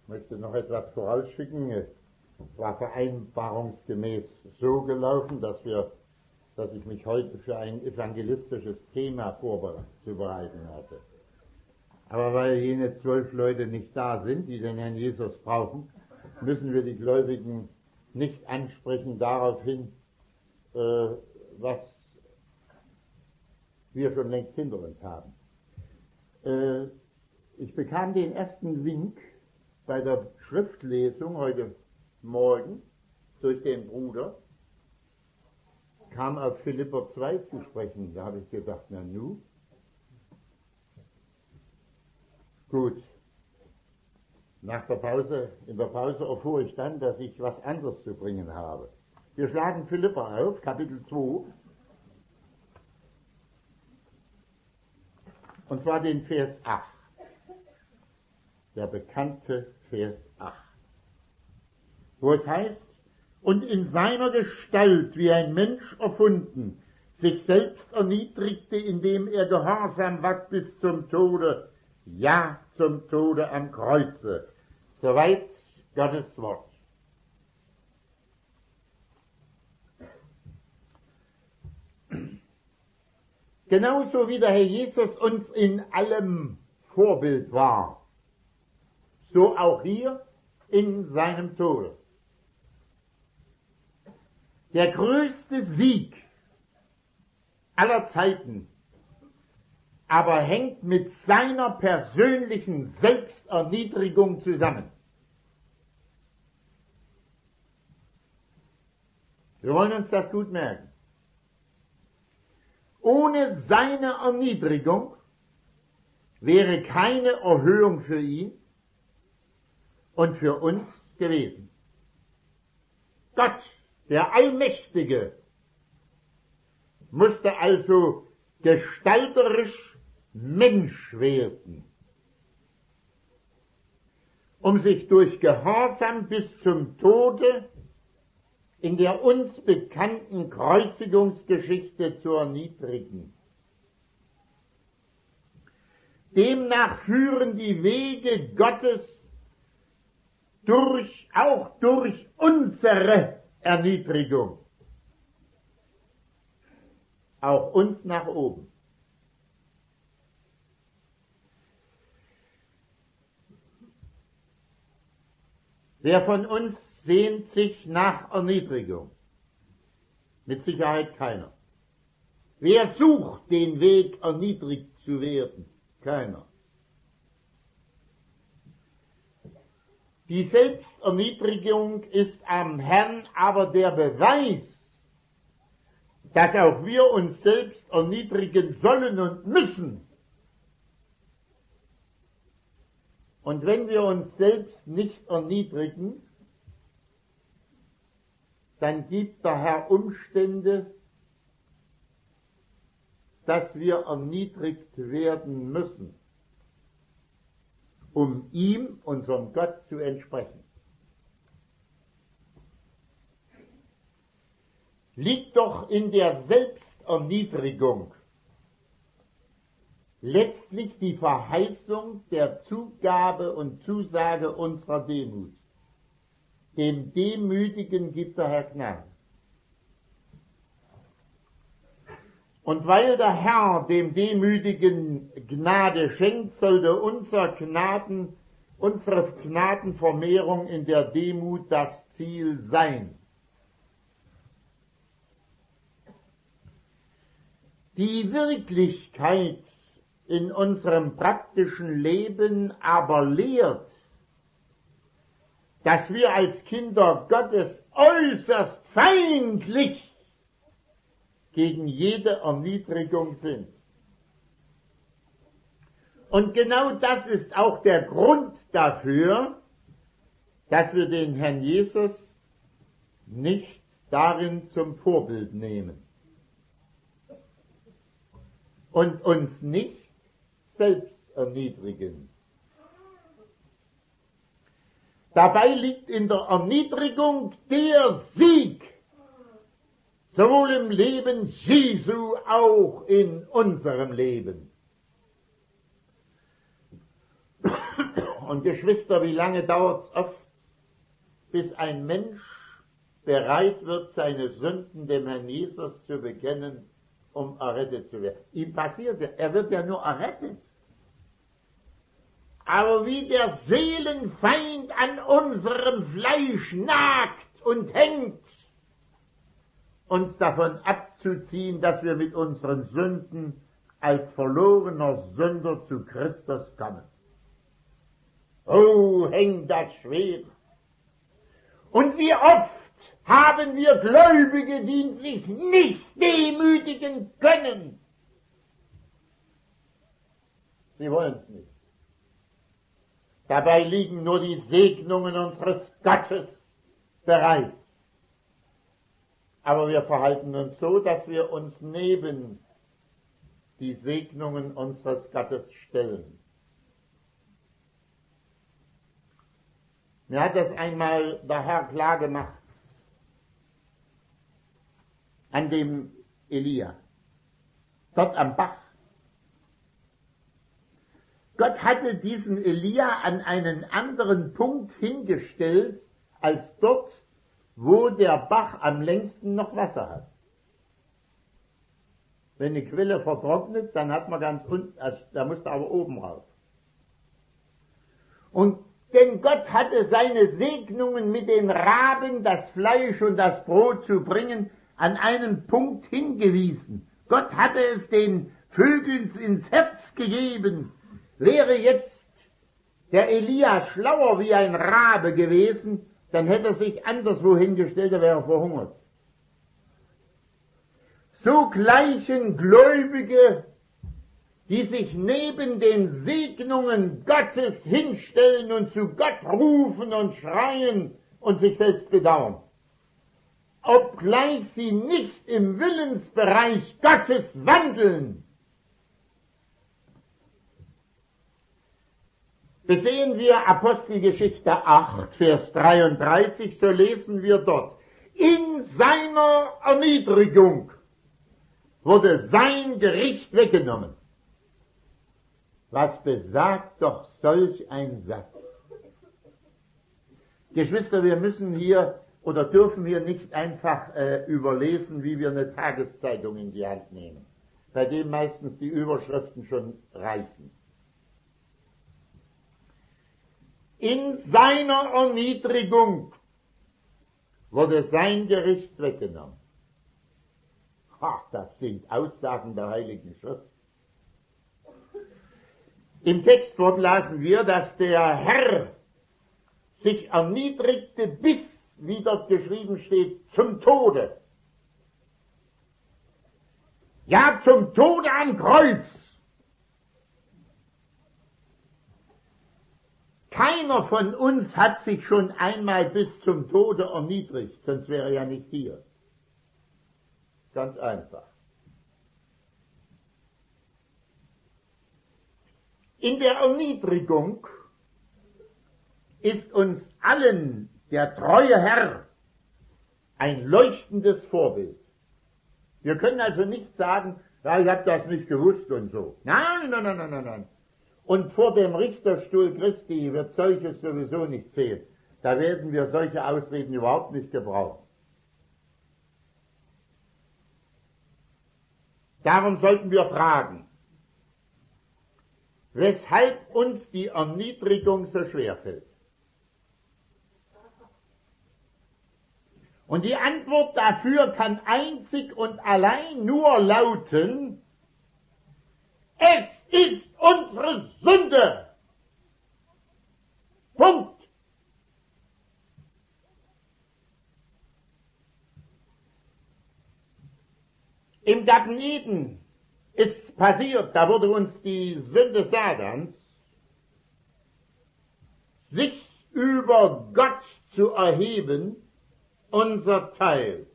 Ich möchte noch etwas vorausschicken. Es war vereinbarungsgemäß so gelaufen, dass ich mich heute für ein evangelistisches Thema vorzubereiten hatte. Aber weil jene 12 Leute nicht da sind, die den Herrn Jesus brauchen, müssen wir die Gläubigen nicht ansprechen daraufhin, was wir schon längst hinter uns haben. Ich bekam den ersten Wink bei der Schriftlesung heute Morgen durch den Bruder, kam auf Philipper 2 zu sprechen. Da habe ich gedacht, na nu, gut. In der Pause erfuhr ich dann, dass ich was anderes zu bringen habe. Wir schlagen Philipper auf, Kapitel 2, und zwar den Vers 8. Der bekannte Vers 8. Wo es heißt, und in seiner Gestalt wie ein Mensch erfunden, sich selbst erniedrigte, indem er gehorsam ward bis zum Tode, ja, zum Tode am Kreuze. Soweit Gottes Wort. Genauso wie der Herr Jesus uns in allem Vorbild war, so auch hier in seinem Tode. Der größte Sieg aller Zeiten aber hängt mit seiner persönlichen Selbsterniedrigung zusammen. Wir wollen uns das gut merken. Ohne seine Erniedrigung wäre keine Erhöhung für ihn und für uns gewesen. Gott, der Allmächtige, musste also gestalterisch Mensch werden, um sich durch Gehorsam bis zum Tode in der uns bekannten Kreuzigungsgeschichte zu erniedrigen. Demnach führen die Wege Gottes auch durch unsere Erniedrigung, auch uns nach oben. Wer von uns sehnt sich nach Erniedrigung? Mit Sicherheit keiner. Wer sucht den Weg, erniedrigt zu werden? Keiner. Die Selbsterniedrigung ist am Herrn aber der Beweis, dass auch wir uns selbst erniedrigen sollen und müssen. Und wenn wir uns selbst nicht erniedrigen, dann gibt der Herr Umstände, dass wir erniedrigt werden müssen, um ihm, unserem Gott, zu entsprechen. Liegt doch in der Selbsterniedrigung letztlich die Verheißung der Zugabe und Zusage unserer Demut. Dem Demütigen gibt der Herr Gnade. Und weil der Herr dem Demütigen Gnade schenkt, sollte unsere Gnadenvermehrung in der Demut das Ziel sein. Die Wirklichkeit in unserem praktischen Leben aber lehrt, dass wir als Kinder Gottes äußerst feindlich gegen jede Erniedrigung sind. Und genau das ist auch der Grund dafür, dass wir den Herrn Jesus nicht darin zum Vorbild nehmen und uns nicht selbst erniedrigen. Dabei liegt in der Erniedrigung der Sieg, sowohl im Leben Jesu, auch in unserem Leben. Und Geschwister, wie lange dauert es oft, bis ein Mensch bereit wird, seine Sünden dem Herrn Jesus zu bekennen, um errettet zu werden? Ihm passiert ja, er wird ja nur errettet. Aber wie der Seelenfeind an unserem Fleisch nagt und hängt, uns davon abzuziehen, dass wir mit unseren Sünden als verlorener Sünder zu Christus kommen. Oh, hängt das schwer. Und wie oft haben wir Gläubige, die sich nicht demütigen können. Sie wollen es nicht. Dabei liegen nur die Segnungen unseres Gottes bereit. Aber wir verhalten uns so, dass wir uns neben die Segnungen unseres Gottes stellen. Mir hat das einmal der Herr klar gemacht, an dem Elia, dort am Bach. Gott hatte diesen Elia an einen anderen Punkt hingestellt, als dort, wo der Bach am längsten noch Wasser hat. Wenn eine Quelle vertrocknet, dann hat man ganz unten, da muss man aber oben rauf. Und denn Gott hatte seine Segnungen mit den Raben, das Fleisch und das Brot zu bringen, an einen Punkt hingewiesen. Gott hatte es den Vögeln ins Herz gegeben. Wäre jetzt der Elia schlauer wie ein Rabe gewesen, dann hätte er sich anderswo hingestellt, er wäre verhungert. So gleichen Gläubige, die sich neben den Segnungen Gottes hinstellen und zu Gott rufen und schreien und sich selbst bedauern. Obgleich sie nicht im Willensbereich Gottes wandeln. Besehen wir Apostelgeschichte 8, Vers 33, so lesen wir dort: In seiner Erniedrigung wurde sein Gericht weggenommen. Was besagt doch solch ein Satz? Geschwister, wir müssen hier oder dürfen wir nicht einfach überlesen, wie wir eine Tageszeitung in die Hand nehmen, bei dem meistens die Überschriften schon reichen. In seiner Erniedrigung wurde sein Gericht weggenommen. Ach, das sind Aussagen der Heiligen Schrift. Im Textwort lasen wir, dass der Herr sich erniedrigte bis, wie dort geschrieben steht, zum Tode. Ja, zum Tode am Kreuz. Keiner von uns hat sich schon einmal bis zum Tode erniedrigt, sonst wäre er ja nicht hier. Ganz einfach. In der Erniedrigung ist uns allen der treue Herr ein leuchtendes Vorbild. Wir können also nicht sagen, ja, ich habe das nicht gewusst und so. Nein. Und vor dem Richterstuhl Christi wird solches sowieso nicht zählen. Da werden wir solche Ausreden überhaupt nicht gebrauchen. Darum sollten wir fragen, weshalb uns die Erniedrigung so schwer fällt. Und die Antwort dafür kann einzig und allein nur lauten: Es ist unsere Sünde. Punkt. Im Garten Eden ist passiert, da wurde uns die Sünde Satans, sich über Gott zu erheben, unser Teil.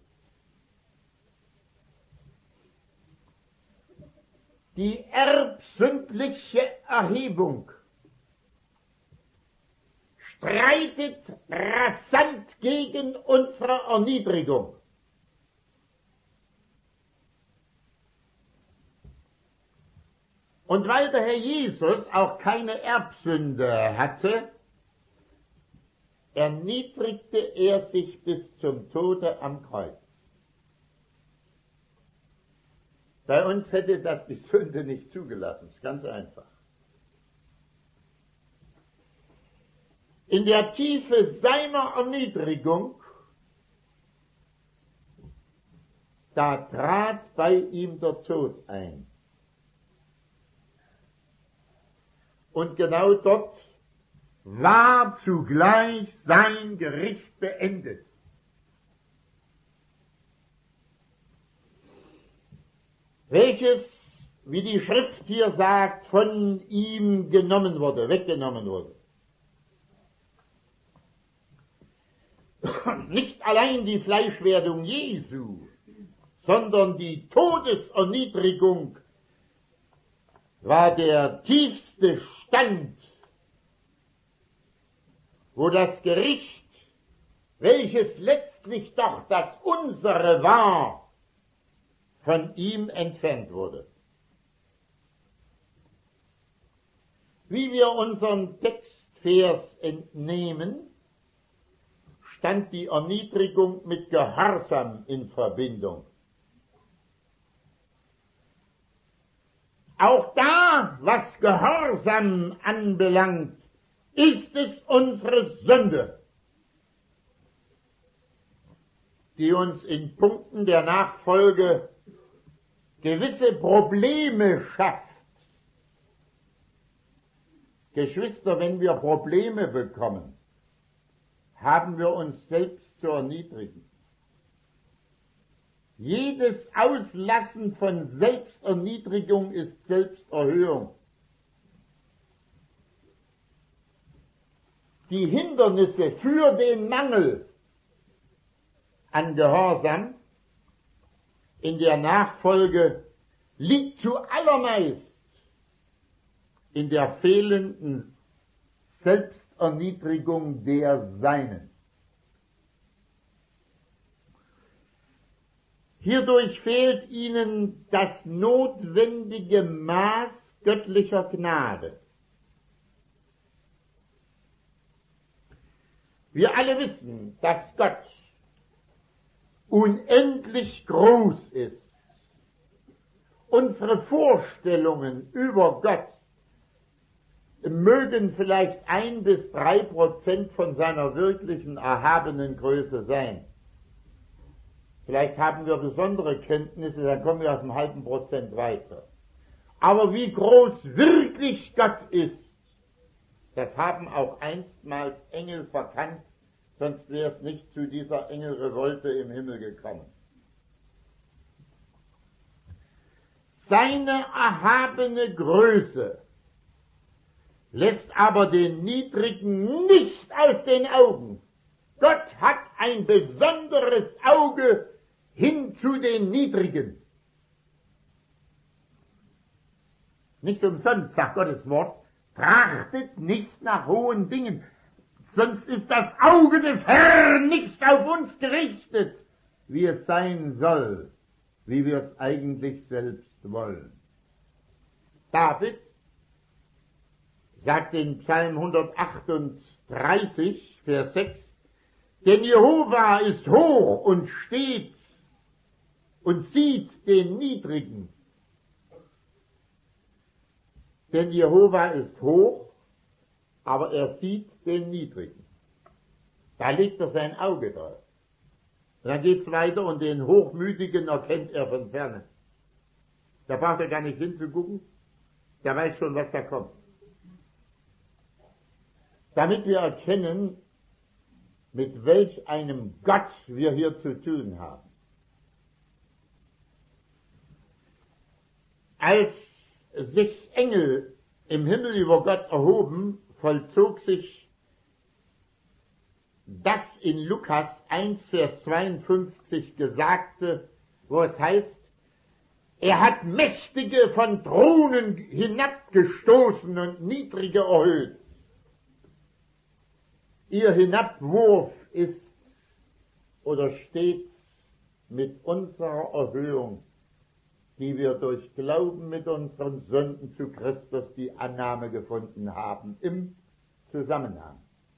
Die erbsündliche Erhebung streitet rasant gegen unsere Erniedrigung. Und weil der Herr Jesus auch keine Erbsünde hatte, erniedrigte er sich bis zum Tode am Kreuz. Bei uns hätte das die Sünde nicht zugelassen, ist ganz einfach. In der Tiefe seiner Erniedrigung, da trat bei ihm der Tod ein. Und genau dort war zugleich sein Gericht beendet. Welches, wie die Schrift hier sagt, von ihm genommen wurde, weggenommen wurde. Nicht allein die Fleischwerdung Jesu, sondern die Todeserniedrigung war der tiefste Stand, wo das Gericht, welches letztlich doch das unsere war, von ihm entfernt wurde. Wie wir unseren Textvers entnehmen, stand die Erniedrigung mit Gehorsam in Verbindung. Auch da, was Gehorsam anbelangt, ist es unsere Sünde, die uns in Punkten der Nachfolge gewisse Probleme schafft. Geschwister, wenn wir Probleme bekommen, haben wir uns selbst zu erniedrigen. Jedes Auslassen von Selbsterniedrigung ist Selbsterhöhung. Die Hindernisse für den Mangel an Gehorsam in der Nachfolge liegt zuallermeist in der fehlenden Selbsterniedrigung der Seinen. Hierdurch fehlt ihnen das notwendige Maß göttlicher Gnade. Wir alle wissen, dass Gott unendlich groß ist. Unsere Vorstellungen über Gott mögen vielleicht 1 bis 3% von seiner wirklichen erhabenen Größe sein. Vielleicht haben wir besondere Kenntnisse, dann kommen wir auf einem halben Prozent weiter. Aber wie groß wirklich Gott ist, das haben auch einstmals Engel verkannt, sonst wäre es nicht zu dieser Engelrevolte im Himmel gekommen. Seine erhabene Größe lässt aber den Niedrigen nicht aus den Augen. Gott hat ein besonderes Auge hin zu den Niedrigen. Nicht umsonst sagt Gottes Wort, trachtet nicht nach hohen Dingen, sonst ist das Auge des Herrn nicht auf uns gerichtet, wie es sein soll, wie wir es eigentlich selbst wollen. David sagt in Psalm 138, Vers 6, denn Jehova ist hoch und steht und sieht den Niedrigen. Denn Jehova ist hoch, aber er sieht den Niedrigen. Da legt er sein Auge drauf. Und dann geht's weiter und den Hochmütigen erkennt er von ferne. Da braucht er gar nicht hinzugucken, der weiß schon, was da kommt. Damit wir erkennen, mit welch einem Gott wir hier zu tun haben. Als sich Engel im Himmel über Gott erhoben, vollzog sich das in Lukas 1, Vers 52 Gesagte, wo es heißt, er hat Mächtige von Thronen hinabgestoßen und Niedrige erhöht. Ihr Hinabwurf ist oder steht mit unserer Erhöhung die wir durch Glauben mit unseren Sünden zu Christus die Annahme gefunden haben im Zusammenhang.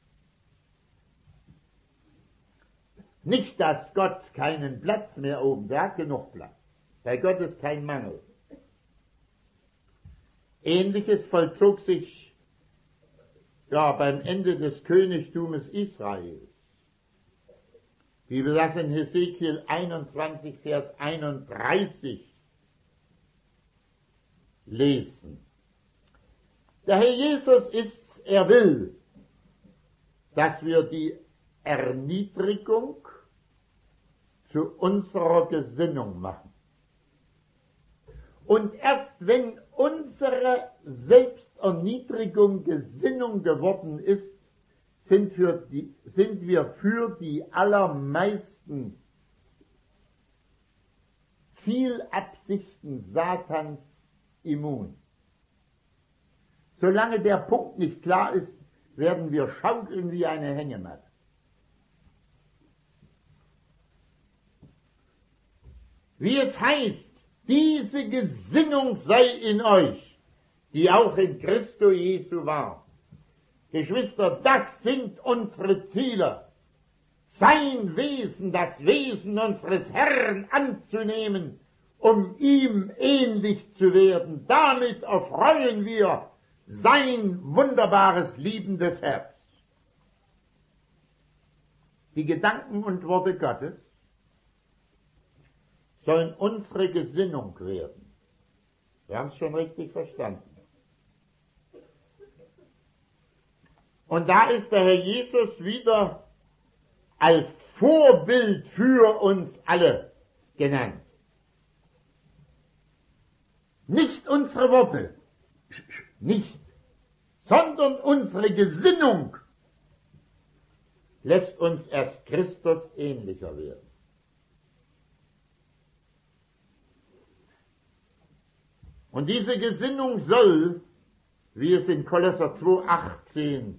Nicht, dass Gott keinen Platz mehr oben, der hat genug Platz. Bei Gott ist kein Mangel. Ähnliches vollzog sich beim Ende des Königtums Israels. Wie wir das in Hesekiel 21, Vers 31 lesen. Der Herr Jesus er will, dass wir die Erniedrigung zu unserer Gesinnung machen. Und erst wenn unsere Selbsterniedrigung Gesinnung geworden ist, sind wir für die allermeisten Zielabsichten Satans immun. Solange der Punkt nicht klar ist, werden wir schaukeln wie eine Hängematte. Wie es heißt, diese Gesinnung sei in euch, die auch in Christo Jesu war. Geschwister, das sind unsere Ziele. Sein Wesen, das Wesen unseres Herrn anzunehmen, um ihm ähnlich zu werden. Damit erfreuen wir sein wunderbares, liebendes Herz. Die Gedanken und Worte Gottes sollen unsere Gesinnung werden. Wir haben es schon richtig verstanden. Und da ist der Herr Jesus wieder als Vorbild für uns alle genannt. Nicht unsere Worte, nicht, sondern unsere Gesinnung lässt uns erst Christus ähnlicher werden. Und diese Gesinnung soll, wie es in Kolosser 2,18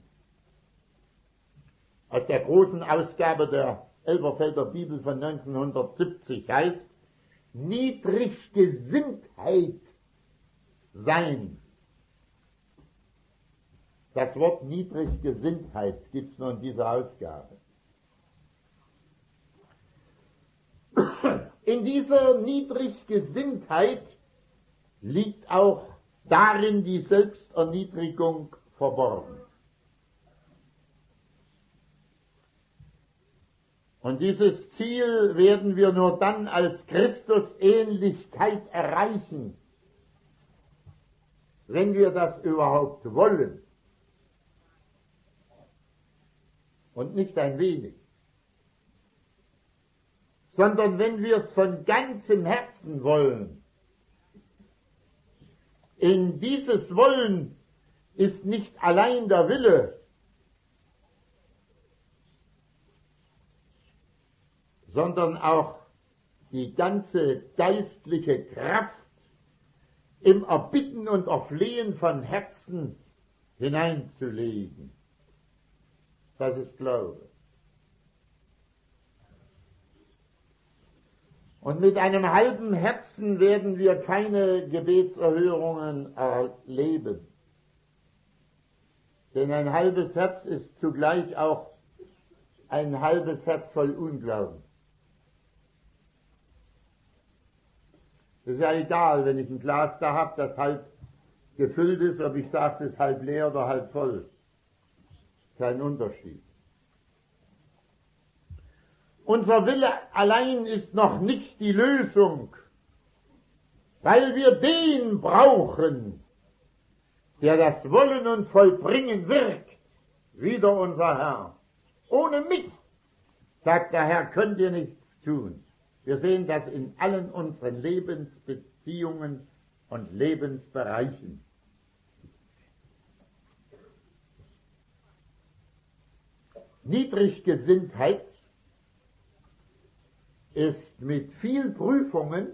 aus der großen Ausgabe der Elberfelder Bibel von 1970 heißt, Niedriggesinntheit sein. Das Wort Niedriggesinntheit gibt es nur in dieser Ausgabe. In dieser Niedriggesinntheit liegt auch darin die Selbsterniedrigung verborgen. Und dieses Ziel werden wir nur dann als Christusähnlichkeit erreichen, wenn wir das überhaupt wollen. Und nicht ein wenig. Sondern wenn wir es von ganzem Herzen wollen. In dieses Wollen ist nicht allein der Wille, sondern auch die ganze geistliche Kraft im Erbitten und Erflehen von Herzen hineinzulegen. Das ist Glaube. Und mit einem halben Herzen werden wir keine Gebetserhörungen erleben. Denn ein halbes Herz ist zugleich auch ein halbes Herz voll Unglauben. Es ist ja egal, wenn ich ein Glas da habe, das halb gefüllt ist, ob ich sage, es ist halb leer oder halb voll. Kein Unterschied. Unser Wille allein ist noch nicht die Lösung, weil wir den brauchen, der das Wollen und Vollbringen wirkt, wieder unser Herr. Ohne mich, sagt der Herr, könnt ihr nichts tun. Wir sehen das in allen unseren Lebensbeziehungen und Lebensbereichen. Niedriggesinntheit ist mit viel Prüfungen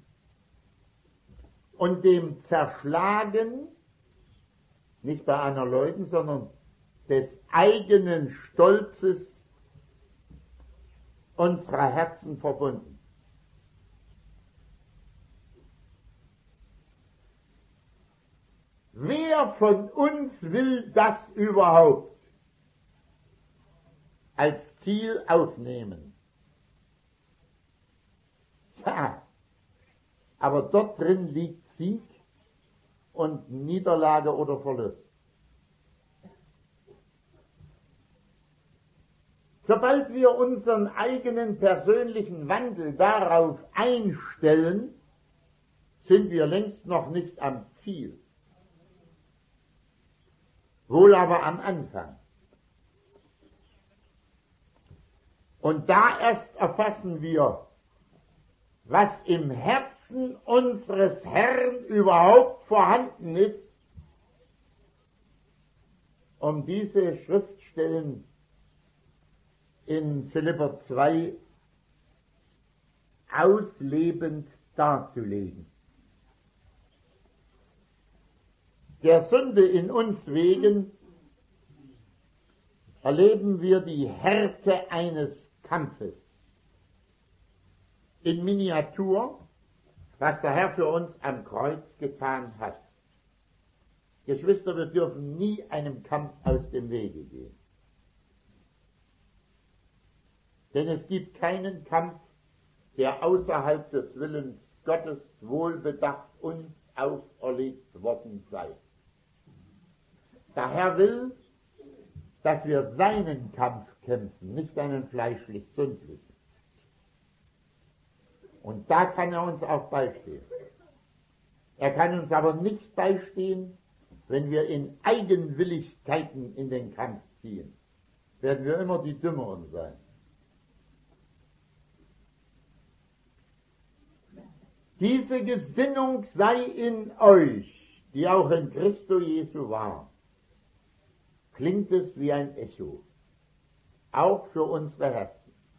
und dem Zerschlagen, nicht bei anderen Leuten, sondern des eigenen Stolzes unserer Herzen verbunden. Wer von uns will das überhaupt als Ziel aufnehmen? Ja, aber dort drin liegt Sieg und Niederlage oder Verlust. Sobald wir unseren eigenen persönlichen Wandel darauf einstellen, sind wir längst noch nicht am Ziel, wohl aber am Anfang. Und da erst erfassen wir, was im Herzen unseres Herrn überhaupt vorhanden ist, um diese Schriftstellen in Philipper 2 auslebend darzulegen. Der Sünde in uns wegen erleben wir die Härte eines Kampfes. In Miniatur, was der Herr für uns am Kreuz getan hat. Geschwister, wir dürfen nie einem Kampf aus dem Wege gehen. Denn es gibt keinen Kampf, der außerhalb des Willens Gottes wohlbedacht uns auferlegt worden sei. Der Herr will, dass wir seinen Kampf kämpfen, nicht einen fleischlich-sündlichen. Und da kann er uns auch beistehen. Er kann uns aber nicht beistehen, wenn wir in Eigenwilligkeiten in den Kampf ziehen. Werden wir immer die Dümmeren sein. Diese Gesinnung sei in euch, die auch in Christo Jesu war. Klingt es wie ein Echo, auch für unsere Herzen.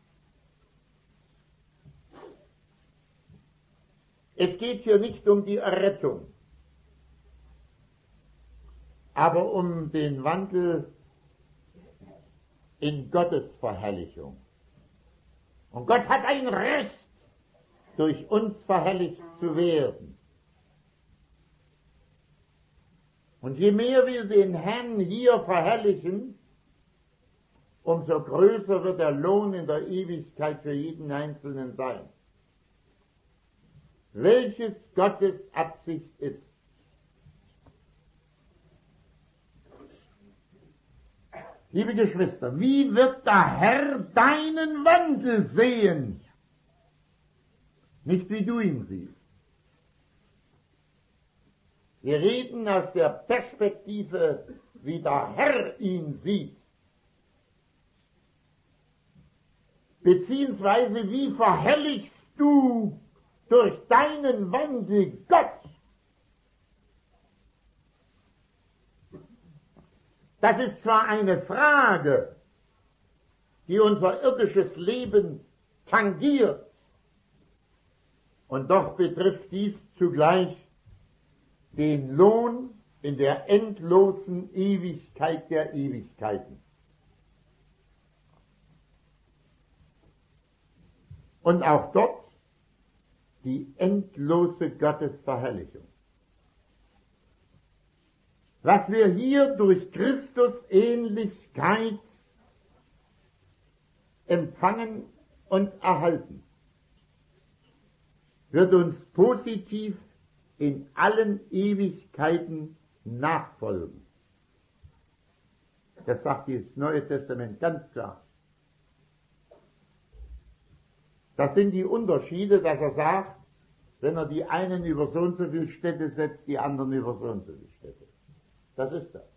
Es geht hier nicht um die Errettung, aber um den Wandel in Gottes Verherrlichung. Und Gott hat ein Recht, durch uns verherrlicht zu werden. Und je mehr wir den Herrn hier verherrlichen, umso größer wird der Lohn in der Ewigkeit für jeden Einzelnen sein. Welches Gottes Absicht ist. Liebe Geschwister, wie wird der Herr deinen Wandel sehen? Nicht wie du ihn siehst. Wir reden aus der Perspektive, wie der Herr ihn sieht. Beziehungsweise, wie verherrlichst du durch deinen Wandel Gott? Das ist zwar eine Frage, die unser irdisches Leben tangiert, und doch betrifft dies zugleich den Lohn in der endlosen Ewigkeit der Ewigkeiten. Und auch dort die endlose Gottesverherrlichung. Was wir hier durch Christus Ähnlichkeit empfangen und erhalten, wird uns positiv in allen Ewigkeiten nachfolgen. Das sagt das Neue Testament ganz klar. Das sind die Unterschiede, dass er sagt, wenn er die einen über so und so viele Städte setzt, die anderen über so und so viele Städte. Das ist das.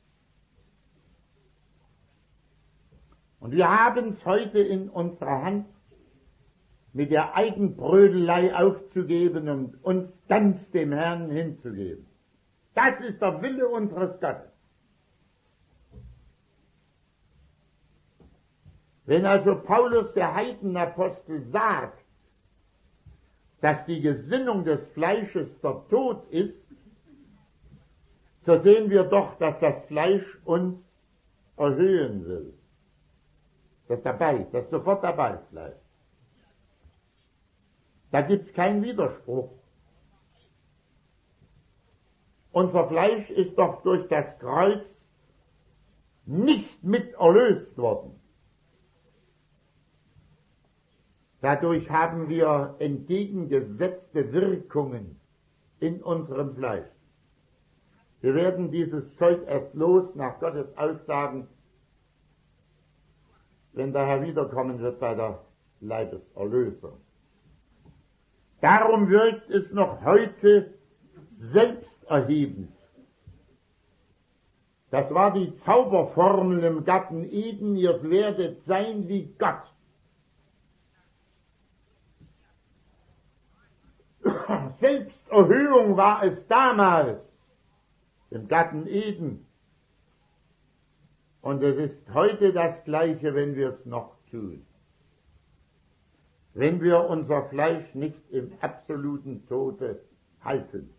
Und wir haben es heute in unserer Hand, mit der Eigenbrödelei aufzugeben und uns ganz dem Herrn hinzugeben. Das ist der Wille unseres Gottes. Wenn also Paulus, der Heidenapostel, sagt, dass die Gesinnung des Fleisches der Tod ist, so sehen wir doch, dass das Fleisch uns erhöhen will. Das sofort dabei ist gleich. Da gibt's keinen Widerspruch. Unser Fleisch ist doch durch das Kreuz nicht mit erlöst worden. Dadurch haben wir entgegengesetzte Wirkungen in unserem Fleisch. Wir werden dieses Zeug erst los, nach Gottes Aussagen, wenn der Herr wiederkommen wird bei der Leibeserlösung. Darum wirkt es noch heute selbsterhebend. Das war die Zauberformel im Garten Eden, ihr werdet sein wie Gott. Selbsterhöhung war es damals im Garten Eden. Und es ist heute das Gleiche, wenn wir es noch tun. Wenn wir unser Fleisch nicht im absoluten Tode halten.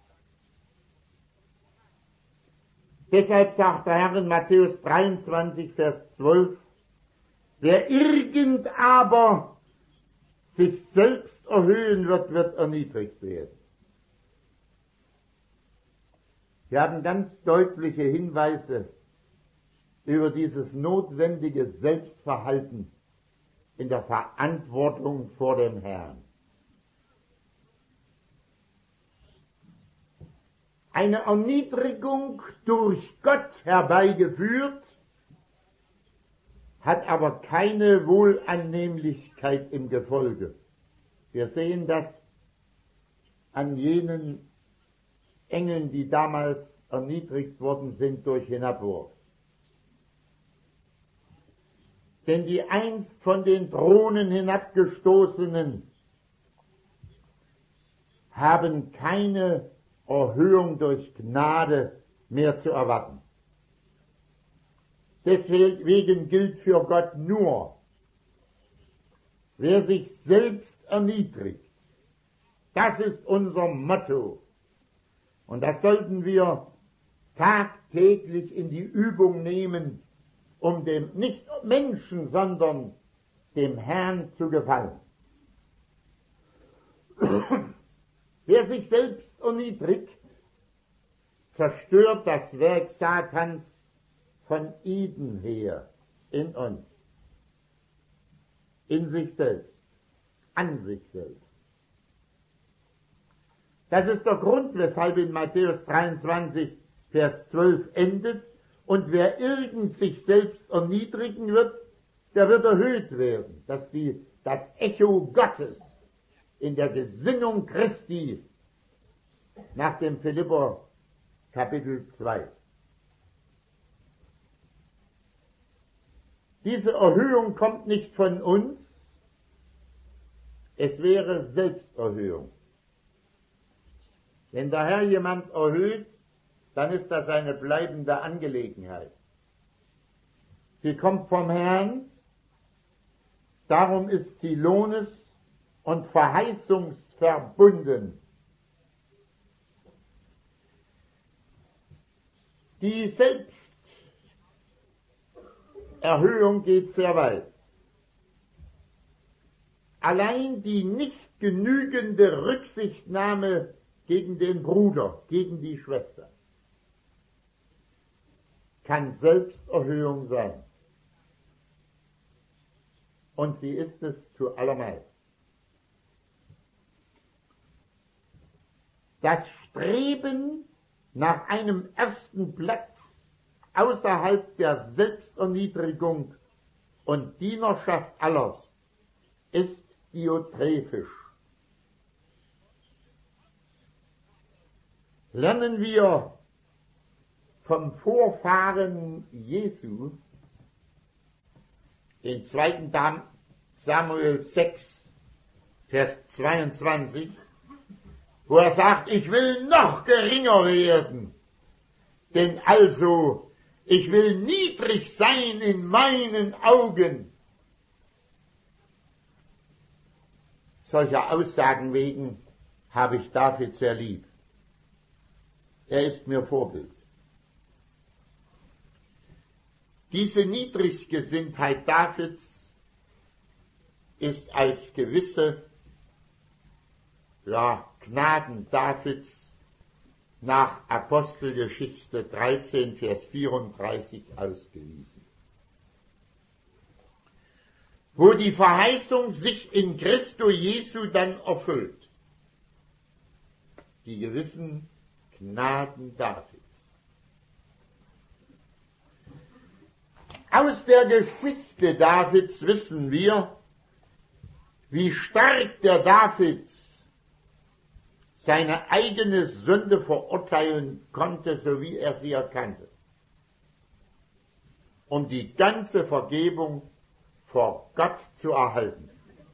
Deshalb sagt der Herr in Matthäus 23, Vers 12, wer irgend aber sich selbst erhöhen wird, wird erniedrigt werden. Wir haben ganz deutliche Hinweise über dieses notwendige Selbstverhalten in der Verantwortung vor dem Herrn. Eine Erniedrigung durch Gott herbeigeführt, hat aber keine Wohlannehmlichkeit im Gefolge. Wir sehen das an jenen Engeln, die damals erniedrigt worden sind durch Hinabwurf. Denn die einst von den Thronen hinabgestoßenen haben keine Erhöhung durch Gnade mehr zu erwarten. Deswegen gilt für Gott nur, wer sich selbst erniedrigt. Das ist unser Motto. Und das sollten wir tagtäglich in die Übung nehmen, um dem nicht Menschen, sondern dem Herrn zu gefallen. Wer sich selbst erniedrigt, zerstört das Werk Satans von Eden her in uns, in sich selbst, an sich selbst. Das ist der Grund, weshalb in Matthäus 23, Vers 12 endet, und wer irgend sich selbst erniedrigen wird, der wird erhöht werden. Das Echo Gottes in der Gesinnung Christi nach dem Philipper Kapitel 2. Diese Erhöhung kommt nicht von uns, es wäre Selbsterhöhung. Wenn der Herr jemand erhöht, dann ist das eine bleibende Angelegenheit. Sie kommt vom Herrn, darum ist sie lohnes- und verheißungsverbunden. Die Selbsterhöhung geht sehr weit. Allein die nicht genügende Rücksichtnahme gegen den Bruder, gegen die Schwester, kann Selbsterhöhung sein. Und sie ist es zuallermeist. Das Streben nach einem ersten Platz außerhalb der Selbsterniedrigung und Dienerschaft allers ist diotrefisch. Lernen wir vom Vorfahren Jesu in 2. Samuel 6, Vers 22, wo er sagt, ich will noch geringer werden, denn also, ich will niedrig sein in meinen Augen. Solcher Aussagen wegen habe ich David sehr lieb. Er ist mir Vorbild. Diese Niedriggesinntheit Davids ist als gewisse Gnaden Davids nach Apostelgeschichte 13, Vers 34 ausgewiesen, wo die Verheißung sich in Christo Jesu dann erfüllt. Die gewissen Gnaden Davids. Aus der Geschichte Davids wissen wir, wie stark der David seine eigene Sünde verurteilen konnte, so wie er sie erkannte, um die ganze Vergebung vor Gott zu erhalten.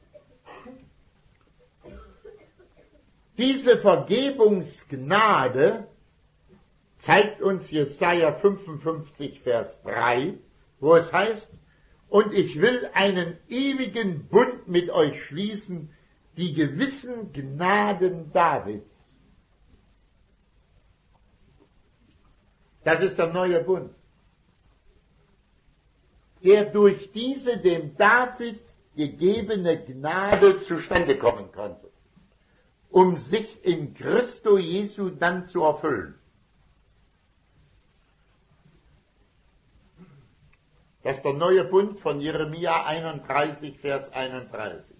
Diese Vergebungsgnade zeigt uns Jesaja 55, Vers 3, wo es heißt, und ich will einen ewigen Bund mit euch schließen, die gewissen Gnaden Davids. Das ist der neue Bund, der durch diese dem David gegebene Gnade zustande kommen konnte, um sich in Christo Jesu dann zu erfüllen. Das ist der neue Bund von Jeremia 31, Vers 31.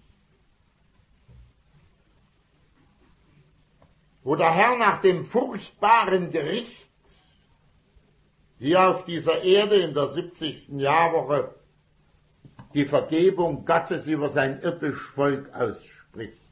Wo der Herr nach dem furchtbaren Gericht hier auf dieser Erde in der 70. Jahrwoche die Vergebung Gottes über sein irdisch Volk ausspricht.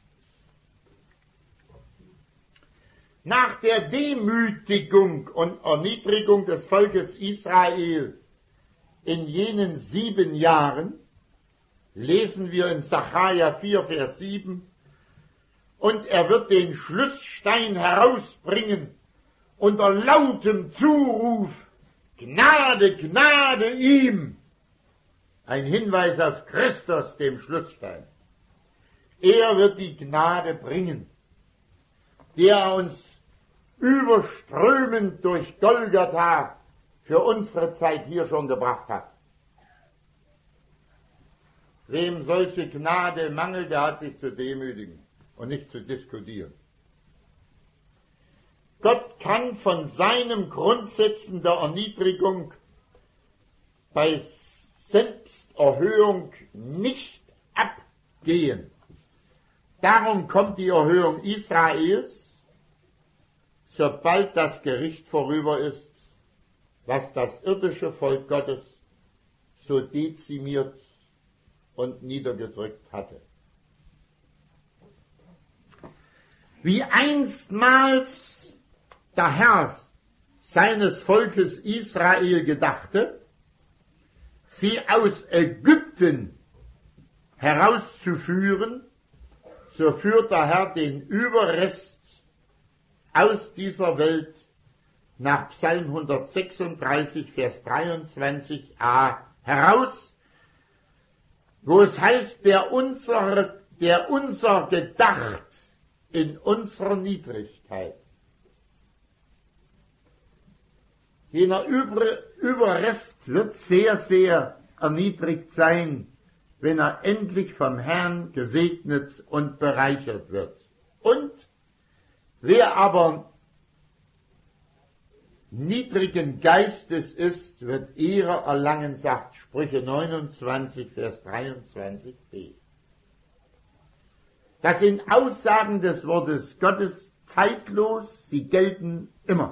Nach der Demütigung und Erniedrigung des Volkes Israel in jenen 7 Jahren, lesen wir in Sacharja 4, Vers 7, und er wird den Schlussstein herausbringen unter lautem Zuruf, Gnade, Gnade ihm. Ein Hinweis auf Christus, dem Schlussstein. Er wird die Gnade bringen, der uns überströmend durch Golgatha für unsere Zeit hier schon gebracht hat. Wem solche Gnade mangelt, der hat sich zu demütigen und nicht zu diskutieren. Gott kann von seinen Grundsätzen der Erniedrigung bei Selbsterhöhung nicht abgehen. Darum kommt die Erhöhung Israels, sobald das Gericht vorüber ist, was das irdische Volk Gottes so dezimiert und niedergedrückt hatte. Wie einstmals der Herr seines Volkes Israel gedachte, sie aus Ägypten herauszuführen, so führt der Herr den Überrest aus dieser Welt nach Psalm 136, Vers 23a heraus, wo es heißt, der unser gedacht in unserer Niedrigkeit. Jener Überrest wird sehr, sehr erniedrigt sein, wenn er endlich vom Herrn gesegnet und bereichert wird. Und wer aber niedrigen Geistes ist, wird Ehre erlangen, sagt Sprüche 29, Vers 23b. Das sind Aussagen des Wortes Gottes zeitlos, sie gelten immer.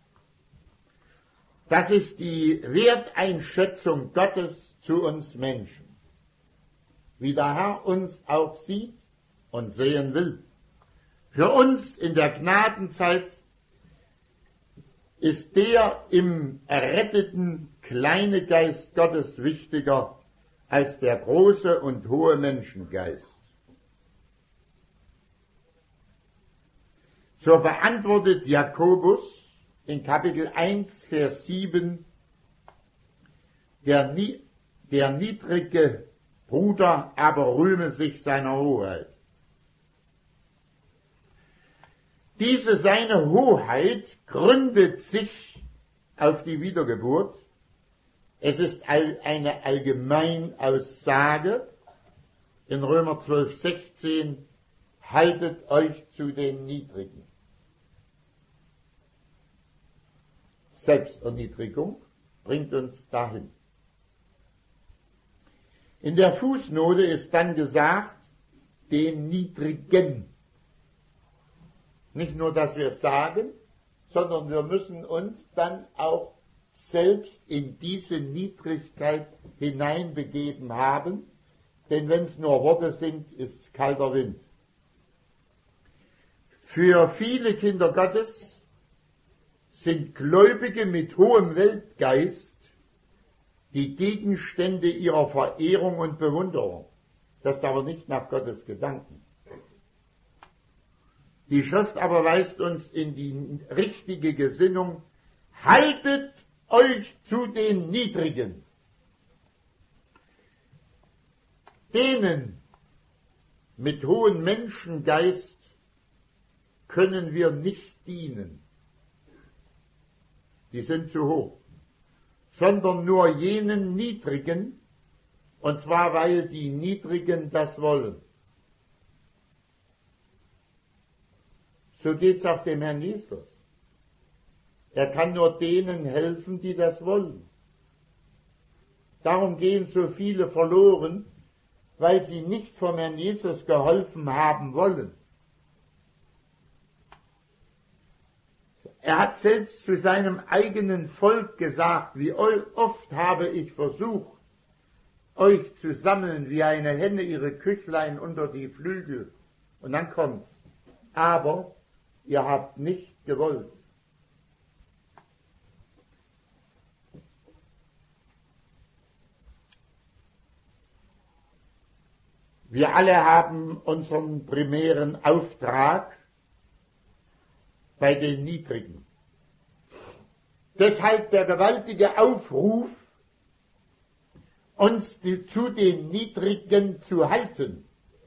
Das ist die Werteinschätzung Gottes zu uns Menschen, wie der Herr uns auch sieht und sehen will. Für uns in der Gnadenzeit ist der im erretteten kleine Geist Gottes wichtiger als der große und hohe Menschengeist. So beantwortet Jakobus in Kapitel 1, Vers 7, der niedrige Bruder aber rühme sich seiner Hoheit. Diese seine Hoheit gründet sich auf die Wiedergeburt. Es ist eine Allgemeinaussage. In Römer 12, 16, haltet euch zu den Niedrigen. Selbsterniedrigung bringt uns dahin. In der Fußnote ist dann gesagt, den Niedrigen. Nicht nur, dass wir es sagen, sondern wir müssen uns dann auch selbst in diese Niedrigkeit hineinbegeben haben, denn wenn es nur Worte sind, ist es kalter Wind. Für viele Kinder Gottes sind Gläubige mit hohem Weltgeist die Gegenstände ihrer Verehrung und Bewunderung. Das ist aber nicht nach Gottes Gedanken. Die Schrift aber weist uns in die richtige Gesinnung: haltet euch zu den Niedrigen. Denen mit hohem Menschengeist können wir nicht dienen. Die sind zu hoch. Sondern nur jenen Niedrigen, und zwar weil die Niedrigen das wollen. So geht's auch dem Herrn Jesus. Er kann nur denen helfen, die das wollen. Darum gehen so viele verloren, weil sie nicht vom Herrn Jesus geholfen haben wollen. Er hat selbst zu seinem eigenen Volk gesagt: wie oft habe ich versucht, euch zu sammeln, wie eine Henne ihre Küchlein unter die Flügel. Und dann kommt's: aber ihr habt nicht gewollt. Wir alle haben unseren primären Auftrag bei den Niedrigen. Deshalb der gewaltige Aufruf, uns zu den Niedrigen zu halten.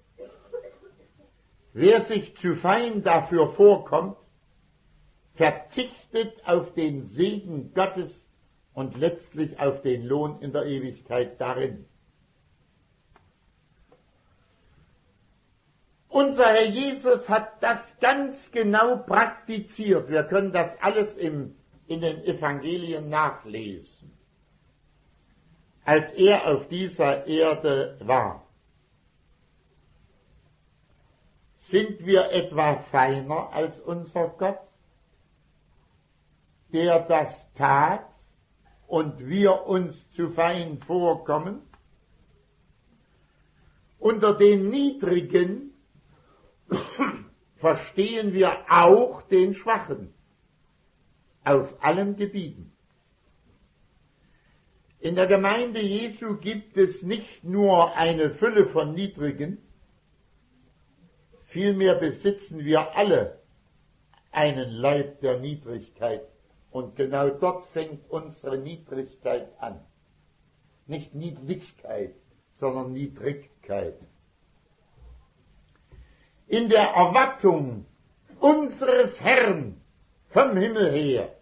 Wer sich zu fein dafür vorkommt, verzichtet auf den Segen Gottes und letztlich auf den Lohn in der Ewigkeit darin. Unser Herr Jesus hat das ganz genau praktiziert. Wir können das alles in den Evangelien nachlesen. Als er auf dieser Erde war. Sind wir etwa feiner als unser Gott, der das tat und wir uns zu fein vorkommen? Unter den Niedrigen verstehen wir auch den Schwachen auf allen Gebieten. In der Gemeinde Jesu gibt es nicht nur eine Fülle von Niedrigen, vielmehr besitzen wir alle einen Leib der Niedrigkeit. Und genau dort fängt unsere Niedrigkeit an. Nicht Niedrigkeit, sondern Niedrigkeit. In der Erwartung unseres Herrn vom Himmel her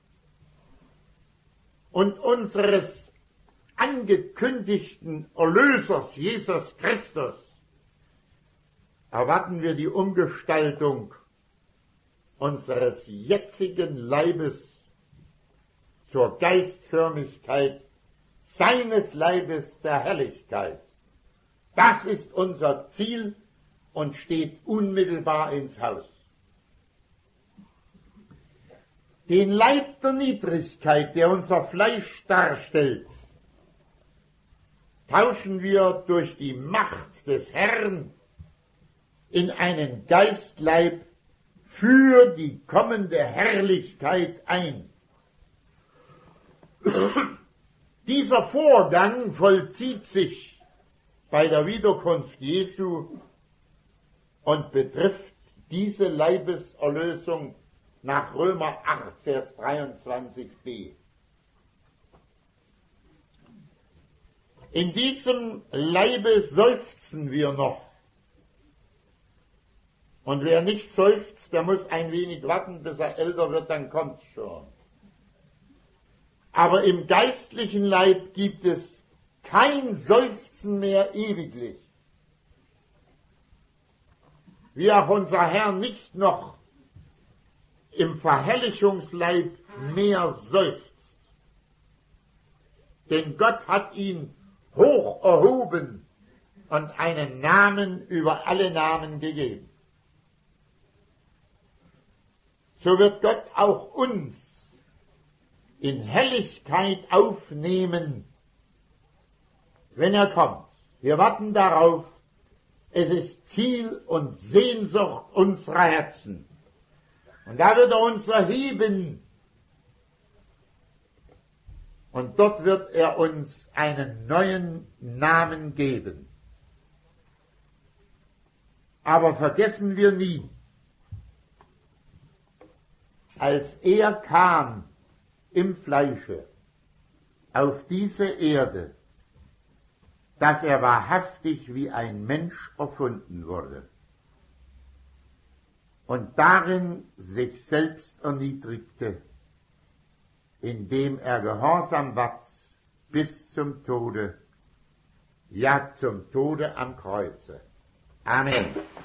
und unseres angekündigten Erlösers Jesus Christus erwarten wir die Umgestaltung unseres jetzigen Leibes zur Geistförmigkeit seines Leibes der Herrlichkeit. Das ist unser Ziel und steht unmittelbar ins Haus. Den Leib der Niedrigkeit, der unser Fleisch darstellt, tauschen wir durch die Macht des Herrn in einen Geistleib für die kommende Herrlichkeit ein. Dieser Vorgang vollzieht sich bei der Wiederkunft Jesu und betrifft diese Leibeserlösung nach Römer 8, Vers 23b. In diesem Leibe seufzen wir noch. Und wer nicht seufzt, der muss ein wenig warten, bis er älter wird, dann kommt's schon. Aber im geistlichen Leib gibt es kein Seufzen mehr ewiglich. Wie auch unser Herr nicht noch im Verherrlichungsleib mehr seufzt. Denn Gott hat ihn hoch erhoben und einen Namen über alle Namen gegeben. So wird Gott auch uns in Herrlichkeit aufnehmen, wenn er kommt. Wir warten darauf. Es ist Ziel und Sehnsucht unserer Herzen. Und da wird er uns erheben. Und dort wird er uns einen neuen Namen geben. Aber vergessen wir nie, als er kam im Fleische auf diese Erde, dass er wahrhaftig wie ein Mensch erfunden wurde und darin sich selbst erniedrigte, indem er gehorsam ward bis zum Tode, ja zum Tode am Kreuze. Amen.